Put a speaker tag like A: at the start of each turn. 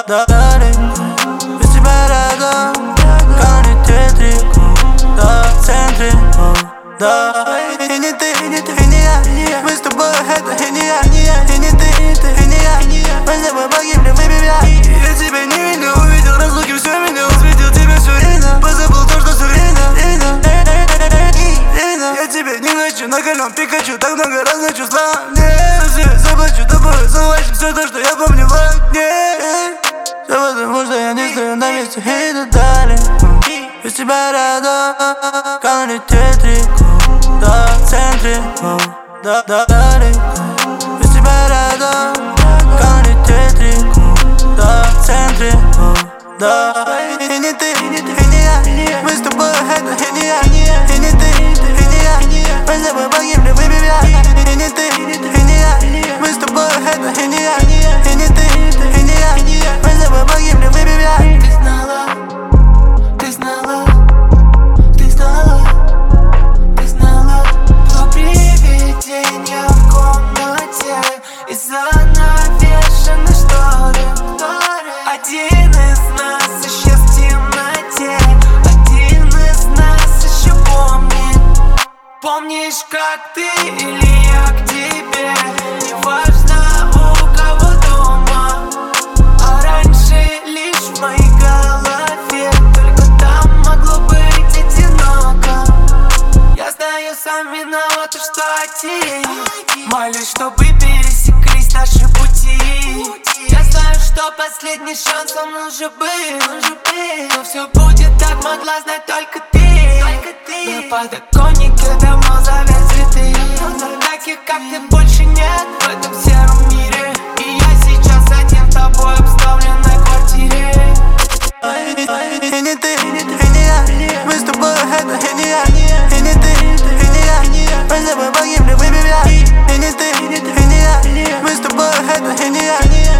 A: далее. Без тебя рядом, канет ветрик, да, в центре, да. И не ты, и не я, мы с тобой это и не я, и не ты, и не я, мы с тобой погибли, baby. Я тебя не видел, увидел разлуки, все меня усветил, тебя все видно, позабыл то, что все видно. Я тебя не хочу, на кольном Пикачу, так много разных чувств во мне. Заплачу тобой, залачу все то, что я помню в окне. Все потому, что я не стою на месте и иду далее. Без тебя рядом, канет ветрик, да, в центре, да, далее. Без тебя рядом, канет ветрик, да, в центре, да. И не ты, и не я, мы с тобой это и не я, и не ты, и не я, мы с тобой погибли, baby. И не ты, и не я, мы с тобой это и не я, и не ты, и не я, мы с тобой погибли, baby.
B: Ты знала, ты знала, ты знала, ты знала про привидения в комнате из-за навешенной шторы. Один из нас исчез в темноте, один из нас еще помнит. Помнишь, как ты или я к тебе, неважно у кого дома, а раньше лишь в моей голове, только там могло быть одиноко. Я знаю, сам виноват, что один, молюсь, чтобы пересеклись наши пути. Я знаю, что последний шанс он уже был, но все будет так, могла знать только ты. На подоконнике давно завяли цветы, таких как ты больше нет в этом сером мире. И я сейчас один с тобой в обставленной квартире.
A: И не ты, и не я, мы с тобой это и не я, и не ты, и не я, мы с тобой погибли, baby. И не ты, и не я, мы с тобой это и не я.